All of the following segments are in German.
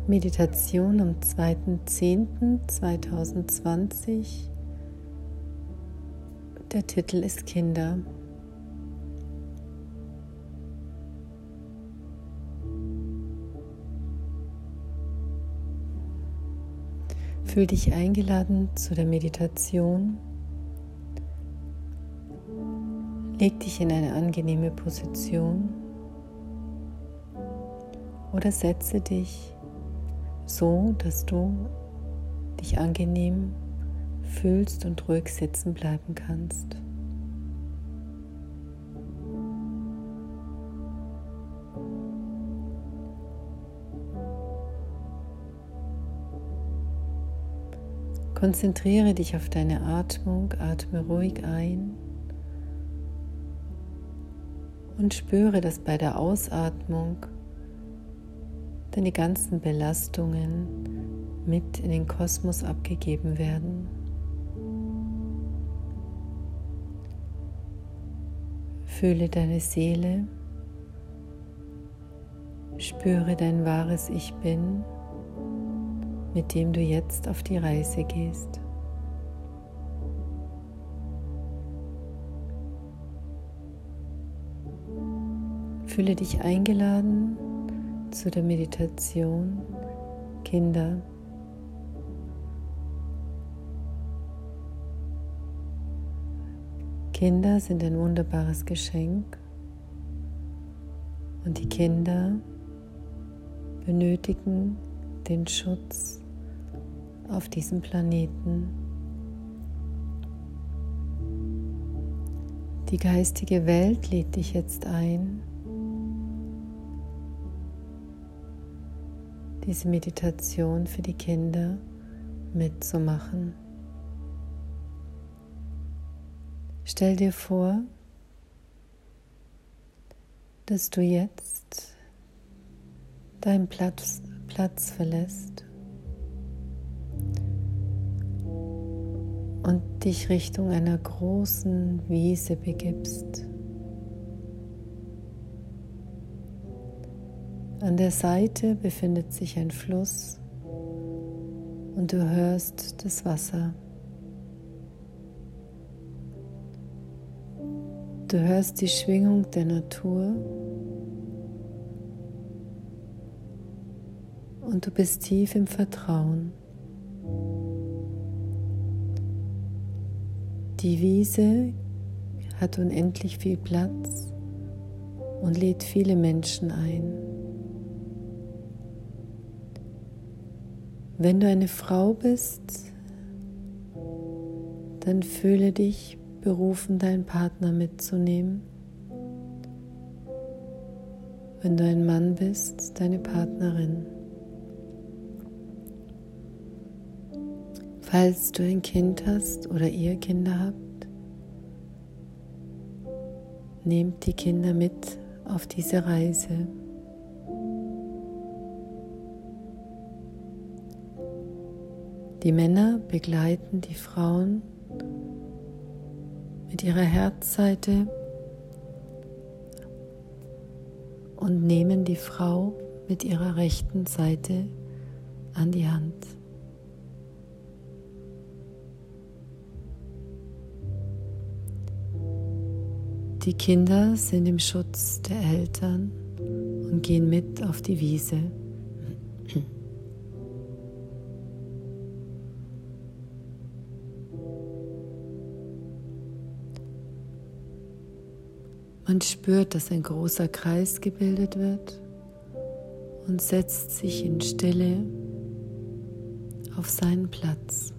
Meditation am 2.10.2020. Der Titel ist Kinder. Fühl dich eingeladen zu der Meditation. Leg dich in eine angenehme Position oder setze dich so, dass du dich angenehm fühlst und ruhig sitzen bleiben kannst. Konzentriere dich auf deine Atmung, atme ruhig ein und spüre, dass bei der Ausatmung deine ganzen Belastungen mit in den Kosmos abgegeben werden. Fühle deine Seele, spüre dein wahres Ich Bin, mit dem du jetzt auf die Reise gehst. Fühle dich eingeladen zu der Meditation Kinder. Kinder sind ein wunderbares Geschenk und die Kinder benötigen den Schutz auf diesem Planeten. Die geistige Welt lädt dich jetzt ein, diese Meditation für die Kinder mitzumachen. Stell dir vor, dass du jetzt deinen Platz verlässt und dich Richtung einer großen Wiese begibst. An der Seite befindet sich ein Fluss und du hörst das Wasser. Du hörst die Schwingung der Natur und du bist tief im Vertrauen. Die Wiese hat unendlich viel Platz und lädt viele Menschen ein. Wenn du eine Frau bist, dann fühle dich berufen, deinen Partner mitzunehmen. Wenn du ein Mann bist, deine Partnerin. Falls du ein Kind hast oder ihr Kinder habt, nehmt die Kinder mit auf diese Reise. Die Männer begleiten die Frauen mit ihrer Herzseite und nehmen die Frau mit ihrer rechten Seite an die Hand. Die Kinder sind im Schutz der Eltern und gehen mit auf die Wiese. Man spürt, dass ein großer Kreis gebildet wird und setzt sich in Stille auf seinen Platz.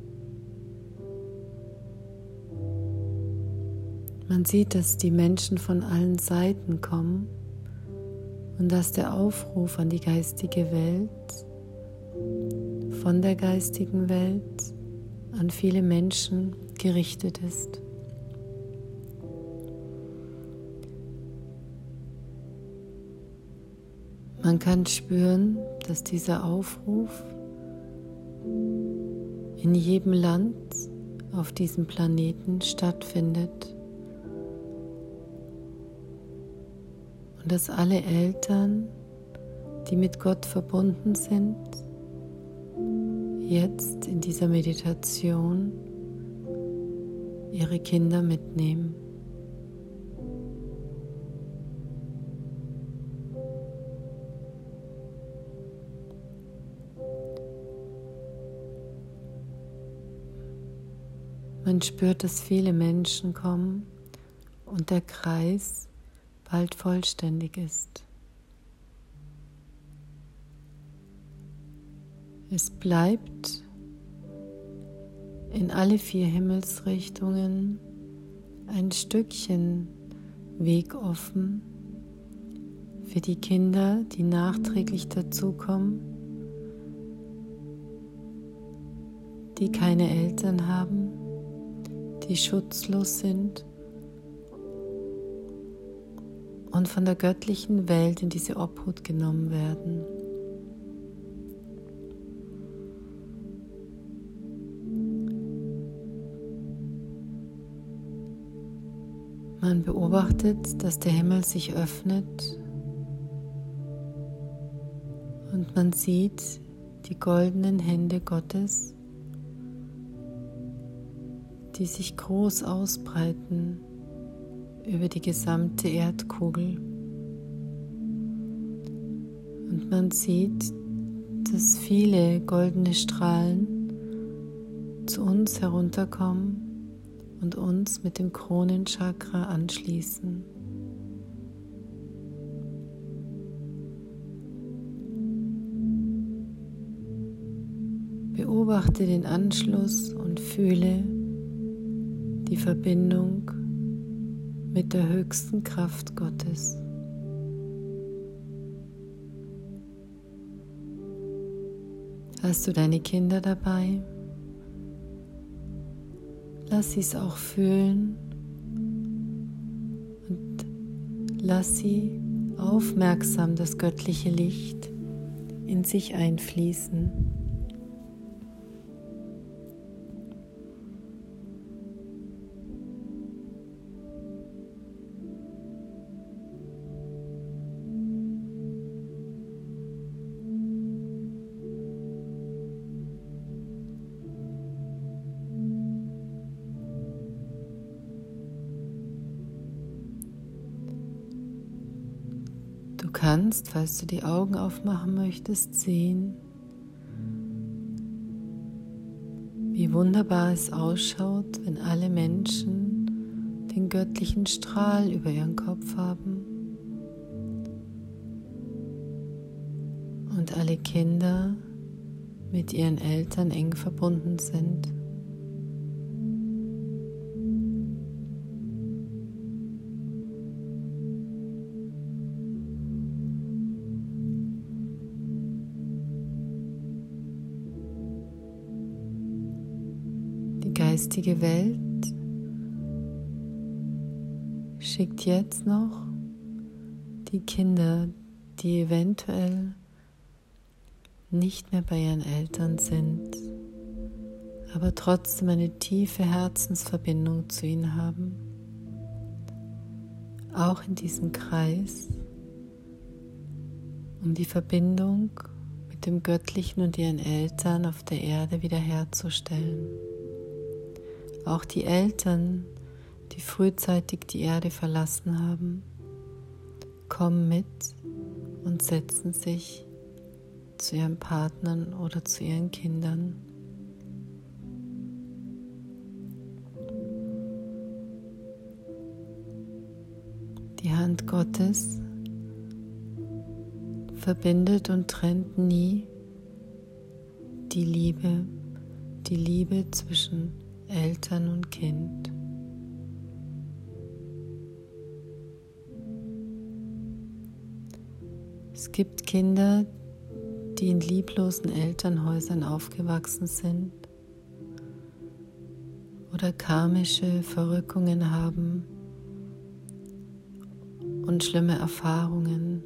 Man sieht, dass die Menschen von allen Seiten kommen und dass der Aufruf an die geistige Welt, von der geistigen Welt an viele Menschen gerichtet ist. Man kann spüren, dass dieser Aufruf in jedem Land auf diesem Planeten stattfindet und dass alle Eltern die mit Gott verbunden sind, jetzt in dieser Meditation ihre Kinder mitnehmen. Man spürt, dass viele Menschen kommen und der Kreis bald vollständig ist. Es bleibt in alle 4 Himmelsrichtungen ein Stückchen Weg offen für die Kinder, die nachträglich dazukommen, die keine Eltern haben, die schutzlos sind und von der göttlichen Welt in diese Obhut genommen werden. Man beobachtet, dass der Himmel sich öffnet und man sieht die goldenen Hände Gottes, die sich groß ausbreiten über die gesamte Erdkugel. Und man sieht, dass viele goldene Strahlen zu uns herunterkommen und uns mit dem Kronenchakra anschließen. Beobachte den Anschluss und fühle die Verbindung mit der höchsten Kraft Gottes. Hast du deine Kinder dabei? Lass sie es auch fühlen und lass sie aufmerksam das göttliche Licht in sich einfließen. Du kannst, falls du die Augen aufmachen möchtest, sehen, wie wunderbar es ausschaut, wenn alle Menschen den göttlichen Strahl über ihren Kopf haben und alle Kinder mit ihren Eltern eng verbunden sind. Die geistige Welt schickt jetzt noch die Kinder, die eventuell nicht mehr bei ihren Eltern sind, aber trotzdem eine tiefe Herzensverbindung zu ihnen haben, auch in diesen Kreis, um die Verbindung mit dem Göttlichen und ihren Eltern auf der Erde wiederherzustellen. Auch die Eltern, die frühzeitig die Erde verlassen haben, kommen mit und setzen sich zu ihren Partnern oder zu ihren Kindern. Die Hand Gottes verbindet und trennt nie die Liebe zwischen Eltern und Kind. Es gibt Kinder, die in lieblosen Elternhäusern aufgewachsen sind oder karmische Verrückungen haben und schlimme Erfahrungen.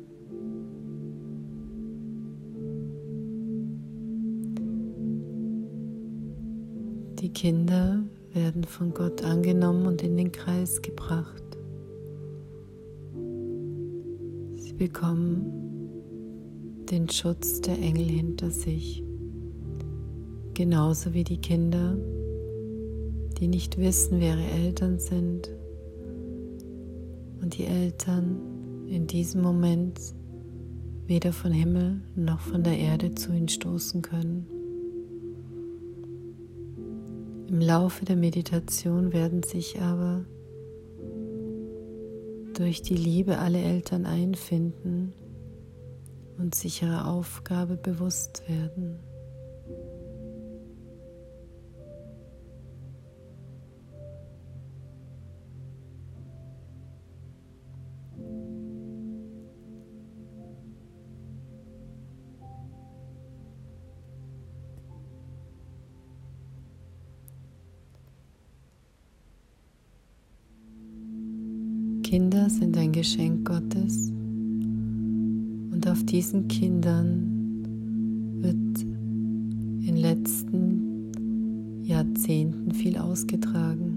Die Kinder werden von Gott angenommen und in den Kreis gebracht. Sie bekommen den Schutz der Engel hinter sich. Genauso wie die Kinder, die nicht wissen, wer ihre Eltern sind und die Eltern in diesem Moment weder von Himmel noch von der Erde zu ihnen stoßen können. Im Laufe der Meditation werden sich aber durch die Liebe alle Eltern einfinden und sich ihrer Aufgabe bewusst werden. Kinder sind ein Geschenk Gottes und auf diesen Kindern wird in den letzten Jahrzehnten viel ausgetragen.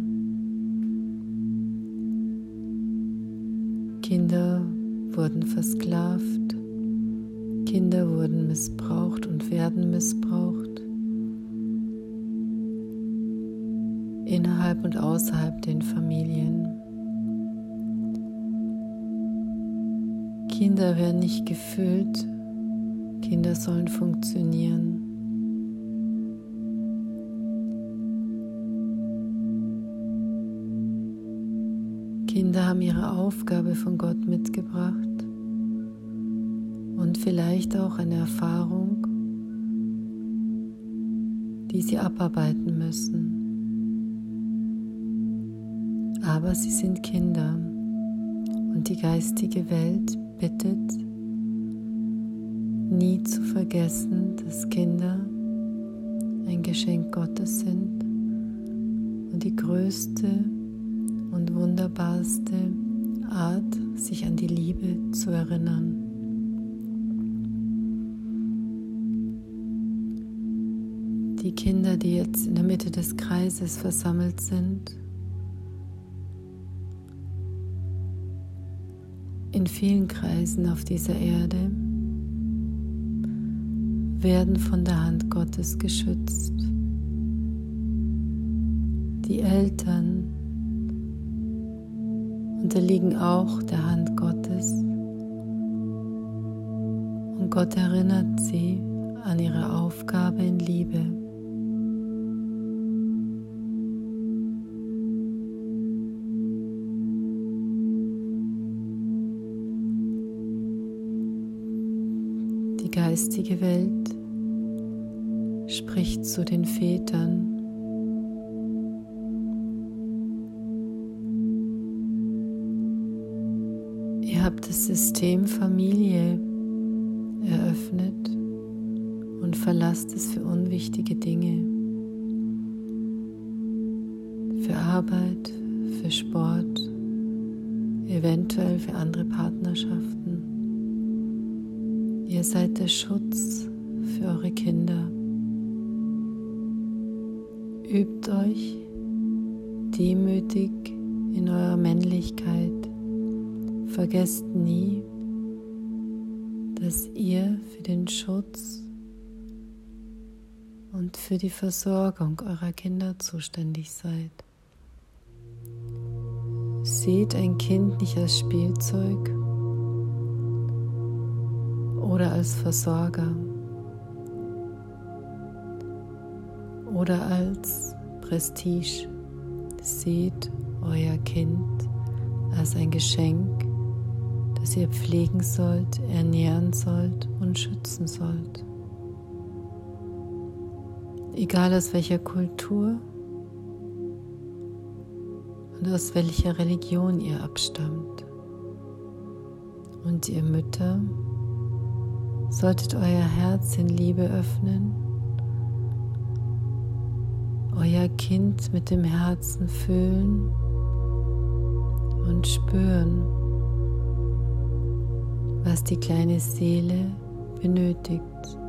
Kinder wurden versklavt, Kinder wurden missbraucht und werden missbraucht, innerhalb und außerhalb den Familien. Kinder werden nicht gefühlt, Kinder sollen funktionieren. Kinder haben ihre Aufgabe von Gott mitgebracht und vielleicht auch eine Erfahrung, die sie abarbeiten müssen. Aber sie sind Kinder und die geistige Welt bittet, nie zu vergessen, dass Kinder ein Geschenk Gottes sind und die größte und wunderbarste Art, sich an die Liebe zu erinnern. Die Kinder, die jetzt in der Mitte des Kreises versammelt sind, in vielen Kreisen auf dieser Erde, werden von der Hand Gottes geschützt. Die Eltern unterliegen auch der Hand Gottes und Gott erinnert sie an ihre Aufgabe in Liebe. Die geistige Welt spricht zu den Vätern. Ihr habt das System Familie eröffnet und verlasst es für unwichtige Dinge, für Arbeit, für Sport, eventuell für andere Partnerschaften. Ihr seid der Schutz für eure Kinder. Übt euch demütig in eurer Männlichkeit. Vergesst nie, dass ihr für den Schutz und für die Versorgung eurer Kinder zuständig seid. Seht ein Kind nicht als Spielzeug oder als Versorger oder als Prestige. Seht euer Kind als ein Geschenk, das ihr pflegen sollt, ernähren sollt und schützen sollt. Egal aus welcher Kultur und aus welcher Religion ihr abstammt. Und ihr Mütter solltet euer Herz in Liebe öffnen, euer Kind mit dem Herzen fühlen und spüren, was die kleine Seele benötigt.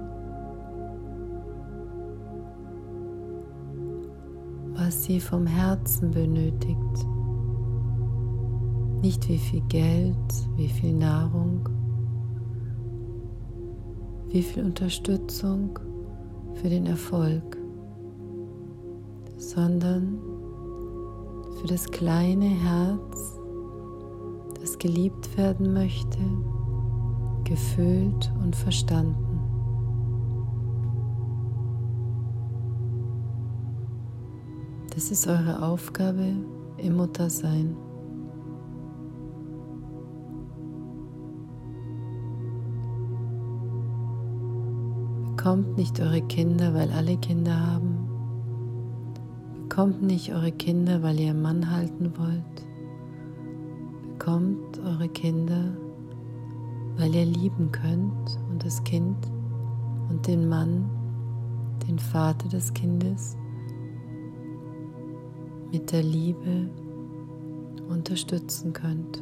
Was sie vom Herzen benötigt. Nicht wie viel Geld, wie viel Nahrung, wie viel Unterstützung für den Erfolg, sondern für das kleine Herz, das geliebt werden möchte, gefühlt und verstanden. Das ist eure Aufgabe im Muttersein. Bekommt nicht eure Kinder, weil alle Kinder haben. Bekommt nicht eure Kinder, weil ihr einen Mann halten wollt. Bekommt eure Kinder, weil ihr lieben könnt und das Kind und den Mann, den Vater des Kindes, mit der Liebe unterstützen könnt.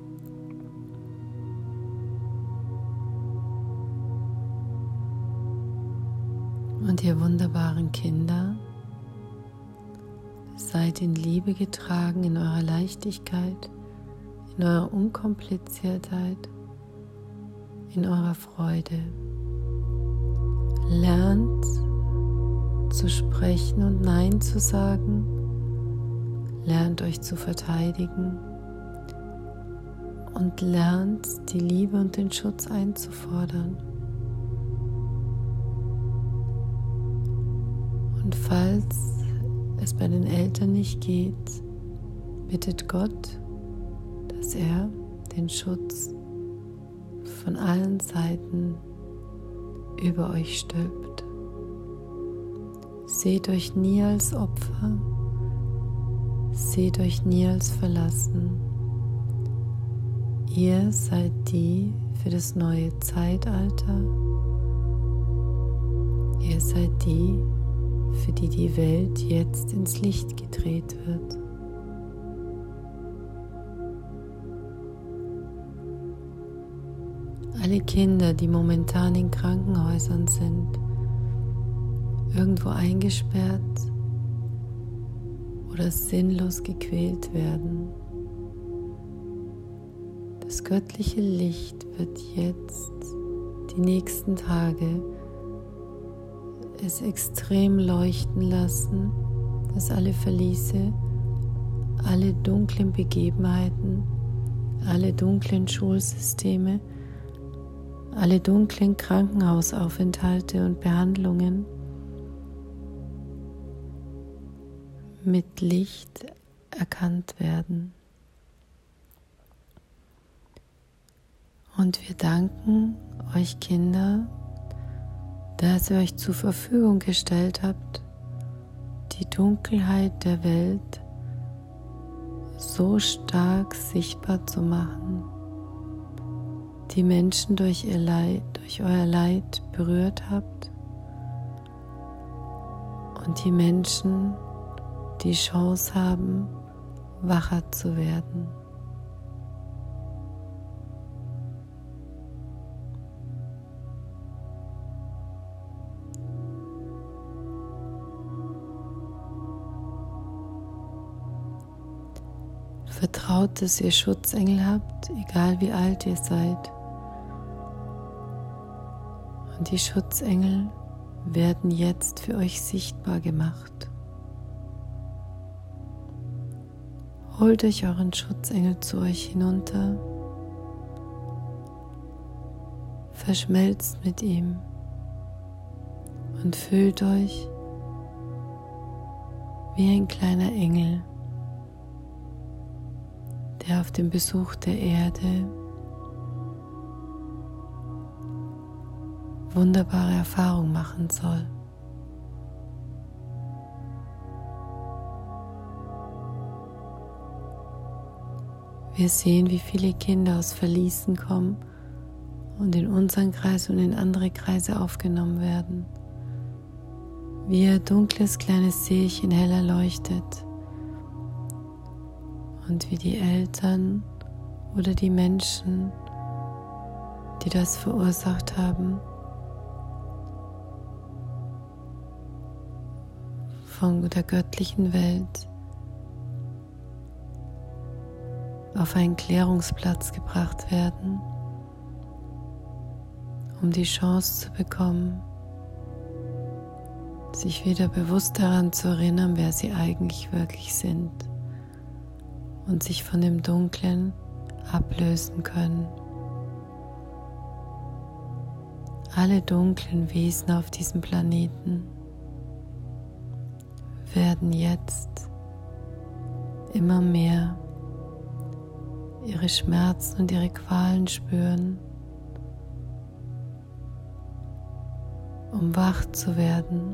Und ihr wunderbaren Kinder, seid in Liebe getragen, in eurer Leichtigkeit, in eurer Unkompliziertheit, in eurer Freude. Lernt zu sprechen und Nein zu sagen. Lernt euch zu verteidigen und lernt die Liebe und den Schutz einzufordern. Und falls es bei den Eltern nicht geht, bittet Gott, dass er den Schutz von allen Seiten über euch stülpt. Seht euch nie als Opfer, seht euch nie als verlassen. Ihr seid die für das neue Zeitalter. Ihr seid die, für die die Welt jetzt ins Licht gedreht wird. Alle Kinder, die momentan in Krankenhäusern sind, irgendwo eingesperrt oder sinnlos gequält werden. Das göttliche Licht wird jetzt die nächsten Tage es extrem leuchten lassen, dass alle Verliese, alle dunklen Begebenheiten, alle dunklen Schulsysteme, alle dunklen Krankenhausaufenthalte und Behandlungen mit Licht erkannt werden. Und wir danken euch Kinder, dass ihr euch zur Verfügung gestellt habt, die Dunkelheit der Welt so stark sichtbar zu machen, die Menschen durch euer Leid berührt habt und die Menschen die Chance haben, wacher zu werden. Vertraut, dass ihr Schutzengel habt, egal wie alt ihr seid. Und die Schutzengel werden jetzt für euch sichtbar gemacht. Holt euch euren Schutzengel zu euch hinunter, verschmelzt mit ihm und fühlt euch wie ein kleiner Engel, der auf dem Besuch der Erde wunderbare Erfahrungen machen soll. Wir sehen, wie viele Kinder aus Verließen kommen und in unseren Kreis und in andere Kreise aufgenommen werden. Wie ihr dunkles kleines Seelchen heller leuchtet. Und wie die Eltern oder die Menschen, die das verursacht haben, von der göttlichen Welt auf einen Klärungsplatz gebracht werden, um die Chance zu bekommen, sich wieder bewusst daran zu erinnern, wer sie eigentlich wirklich sind und sich von dem Dunklen ablösen können. Alle dunklen Wesen auf diesem Planeten werden jetzt immer mehr ihre Schmerzen und ihre Qualen spüren, um wach zu werden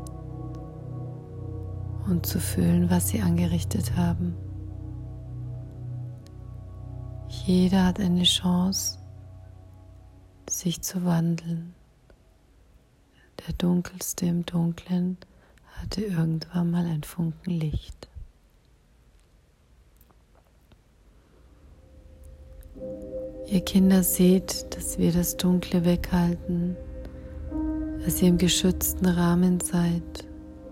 und zu fühlen, was sie angerichtet haben. Jeder hat eine Chance, sich zu wandeln. Der Dunkelste im Dunklen hatte irgendwann mal ein Funken Licht. Ihr Kinder, seht, dass wir das Dunkle weghalten, dass ihr im geschützten Rahmen seid.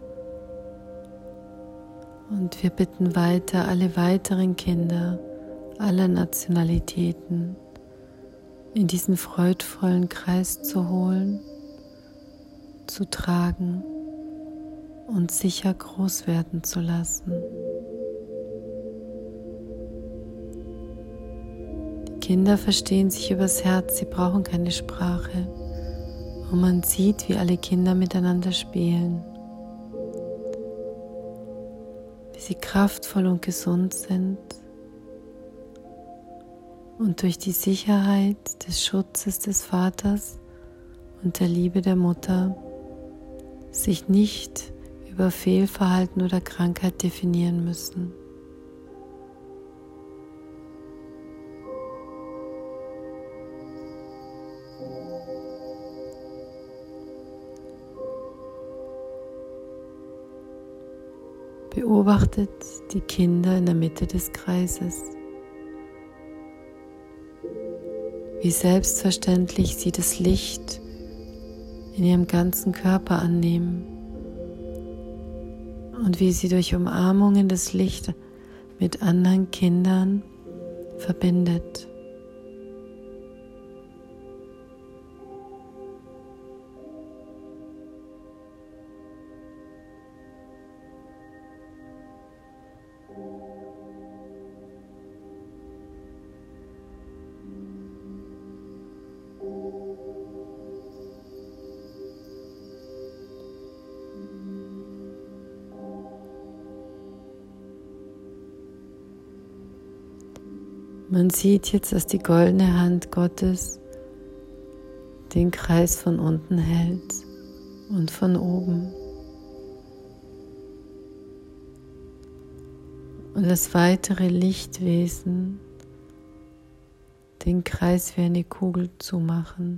Und wir bitten weiter alle weiteren Kinder aller Nationalitäten in diesen freudvollen Kreis zu holen, zu tragen und sicher groß werden zu lassen. Die Kinder verstehen sich übers Herz, sie brauchen keine Sprache. Und man sieht, wie alle Kinder miteinander spielen, wie sie kraftvoll und gesund sind und durch die Sicherheit des Schutzes des Vaters und der Liebe der Mutter sich nicht über Fehlverhalten oder Krankheit definieren müssen. Beobachtet die Kinder in der Mitte des Kreises. Wie selbstverständlich sie das Licht in ihrem ganzen Körper annehmen und wie sie durch Umarmungen das Licht mit anderen Kindern verbindet. Man sieht jetzt, dass die goldene Hand Gottes den Kreis von unten hält und von oben. Und das weitere Lichtwesen den Kreis wie eine Kugel zumachen.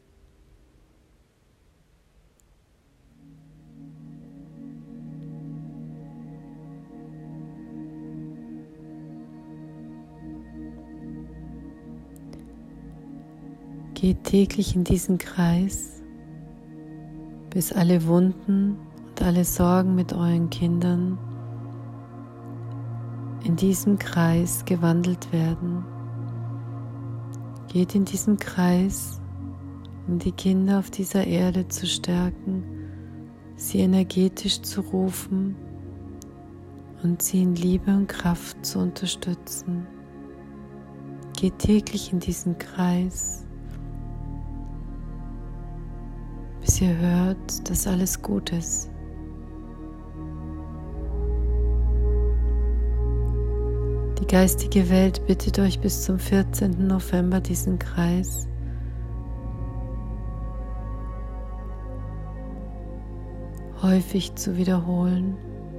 Geht täglich in diesen Kreis, bis alle Wunden und alle Sorgen mit euren Kindern in diesem Kreis gewandelt werden. Geht in diesem Kreis, um die Kinder auf dieser Erde zu stärken, sie energetisch zu rufen und sie in Liebe und Kraft zu unterstützen. Geht täglich in diesen Kreis, bis ihr hört, dass alles gut ist. Die geistige Welt bittet euch bis zum 14. November diesen Kreis häufig zu wiederholen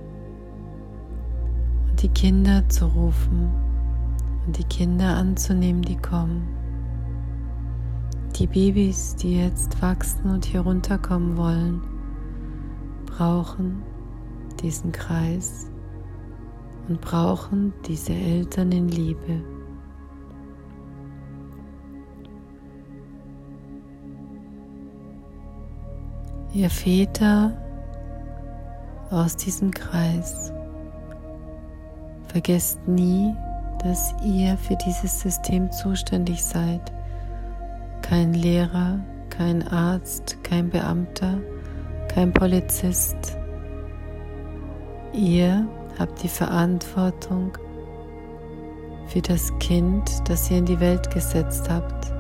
und die Kinder zu rufen und die Kinder anzunehmen, die kommen. Die Babys, die jetzt wachsen und hier runterkommen wollen, brauchen diesen Kreis und brauchen diese Eltern in Liebe. Ihr Väter aus diesem Kreis, vergesst nie, dass ihr für dieses System zuständig seid. Kein Lehrer, kein Arzt, kein Beamter, kein Polizist. Ihr habt die Verantwortung für das Kind, das ihr in die Welt gesetzt habt.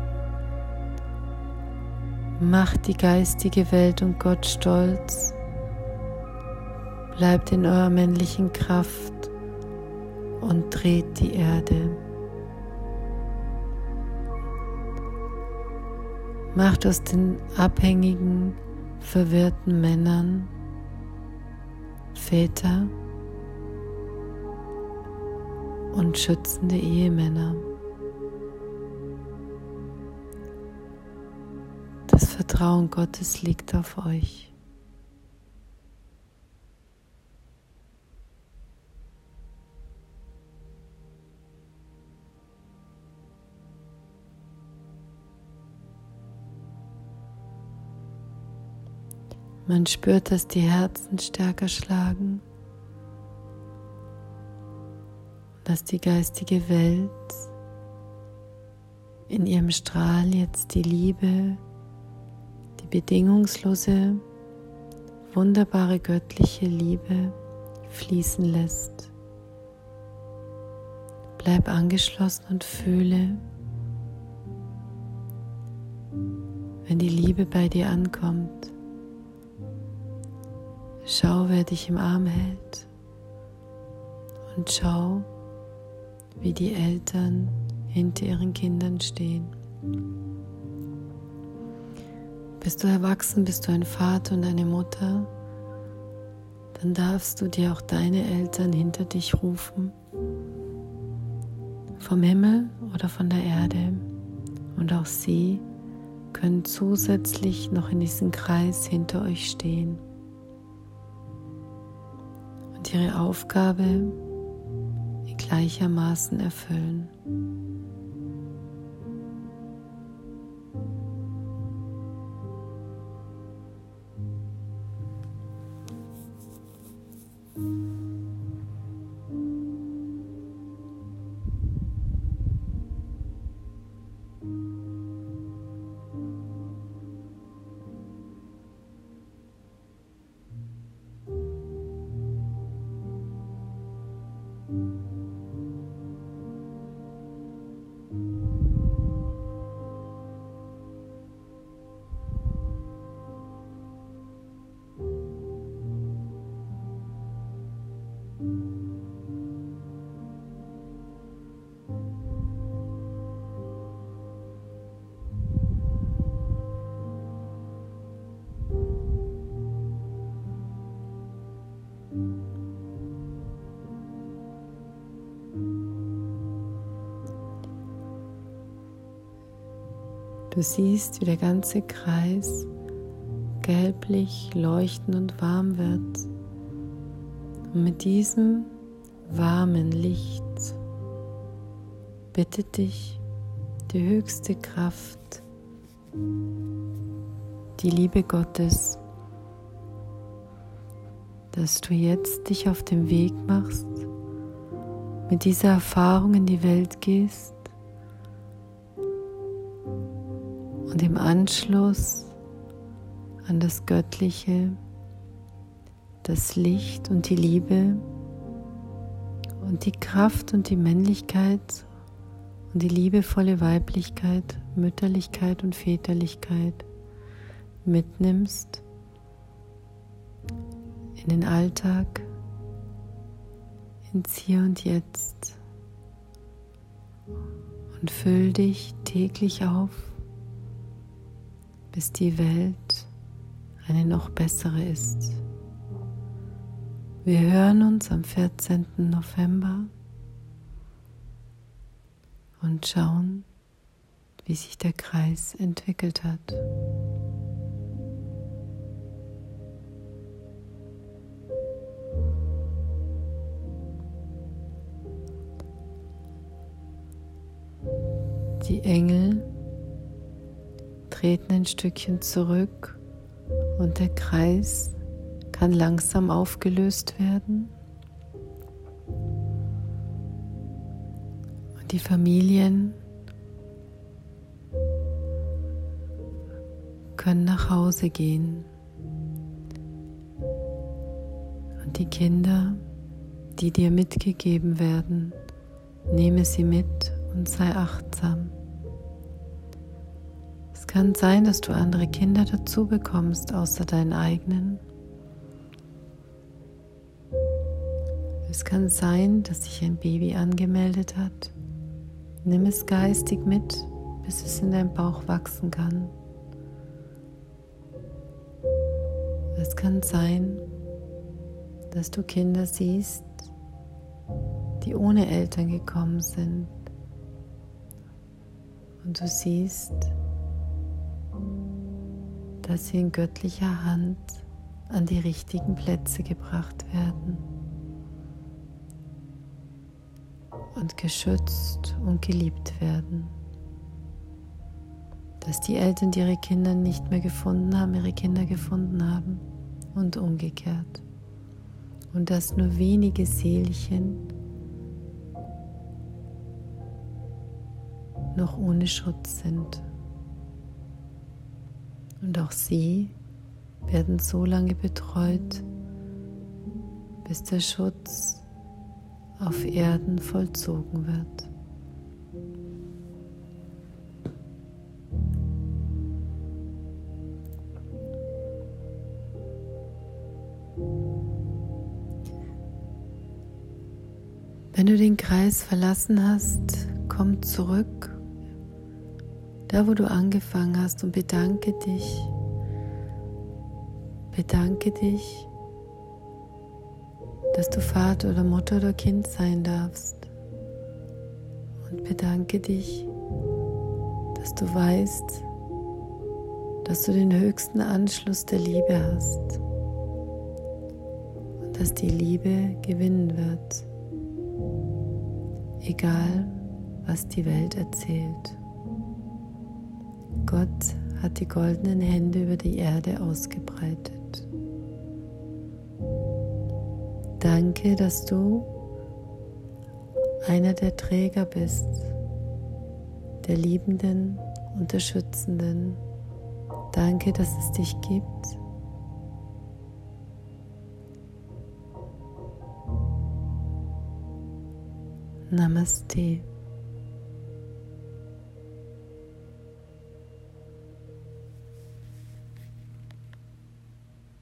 Macht die geistige Welt und Gott stolz. Bleibt in eurer männlichen Kraft und dreht die Erde. Macht aus den abhängigen, verwirrten Männern Väter und schützende Ehemänner. Das Vertrauen Gottes liegt auf euch. Man spürt, dass die Herzen stärker schlagen, dass die geistige Welt in ihrem Strahl jetzt die Liebe, die bedingungslose, wunderbare göttliche Liebe fließen lässt. Bleib angeschlossen und fühle, wenn die Liebe bei dir ankommt. Schau, wer dich im Arm hält, und schau, wie die Eltern hinter ihren Kindern stehen. Bist du erwachsen, bist du ein Vater und eine Mutter, dann darfst du dir auch deine Eltern hinter dich rufen, vom Himmel oder von der Erde, und auch sie können zusätzlich noch in diesem Kreis hinter euch stehen und ihre Aufgabe gleichermaßen erfüllen. Du siehst, wie der ganze Kreis gelblich, leuchtend und warm wird. Und mit diesem warmen Licht bittet dich die höchste Kraft, die Liebe Gottes, dass du jetzt dich auf den Weg machst, mit dieser Erfahrung in die Welt gehst und im Anschluss an das Göttliche, das Licht und die Liebe und die Kraft und die Männlichkeit und die liebevolle Weiblichkeit, Mütterlichkeit und Väterlichkeit mitnimmst in den Alltag, ins Hier und Jetzt, und füll dich täglich auf, bis die Welt eine noch bessere ist. Wir hören uns am 14. November und schauen, wie sich der Kreis entwickelt hat. Die Engel treten ein Stückchen zurück und der Kreis kann langsam aufgelöst werden. Und die Familien können nach Hause gehen. Und die Kinder, die dir mitgegeben werden, nehme sie mit und sei achtsam. Es kann sein, dass du andere Kinder dazu bekommst, außer deinen eigenen. Es kann sein, dass sich ein Baby angemeldet hat. Nimm es geistig mit, bis es in deinem Bauch wachsen kann. Es kann sein, dass du Kinder siehst, die ohne Eltern gekommen sind. Und du siehst, dass sie in göttlicher Hand an die richtigen Plätze gebracht werden und geschützt und geliebt werden. Dass die Eltern, die ihre Kinder nicht mehr gefunden haben, ihre Kinder gefunden haben und umgekehrt. Und dass nur wenige Seelchen noch ohne Schutz sind. Und auch sie werden so lange betreut, bis der Schutz auf Erden vollzogen wird. Wenn du den Kreis verlassen hast, komm zurück, da wo du angefangen hast, und bedanke dich. Bedanke dich, dass du Vater oder Mutter oder Kind sein darfst. Und bedanke dich, dass du weißt, dass du den höchsten Anschluss der Liebe hast und dass die Liebe gewinnen wird, egal was die Welt erzählt. Gott hat die goldenen Hände über die Erde ausgebreitet. Danke, dass du einer der Träger bist, der Liebenden und der Schützenden. Danke, dass es dich gibt. Namaste.